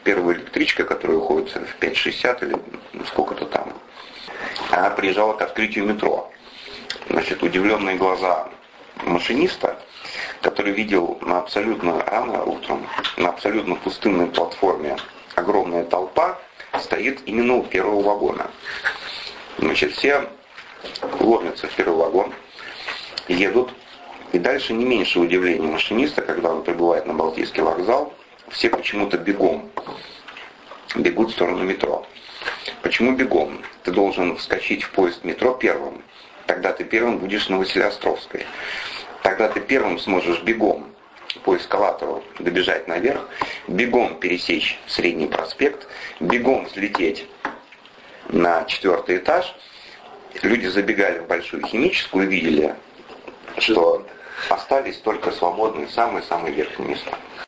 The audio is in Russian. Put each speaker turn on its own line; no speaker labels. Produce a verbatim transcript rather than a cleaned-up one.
первая электричка, которая уходит в пять шестьдесят или сколько-то там, она приезжала к открытию метро. Значит, удивленные глаза машиниста, который видел на абсолютно рано утром, на абсолютно пустынной платформе огромная толпа, стоит именно у первого вагона. Значит, все ломятся в первый вагон, едут, и дальше не меньше удивления машиниста, когда он прибывает на Балтийский вокзал, все почему-то бегом бегут в сторону метро. Почему бегом? Ты должен вскочить в поезд метро первым, тогда ты первым будешь на Василеостровской. Тогда ты первым сможешь бегом по эскалатору добежать наверх, бегом пересечь Средний проспект, бегом взлететь на четвертый этаж. Люди забегали в Большую Химическую и видели, что остались только свободные самые-самые верхние места.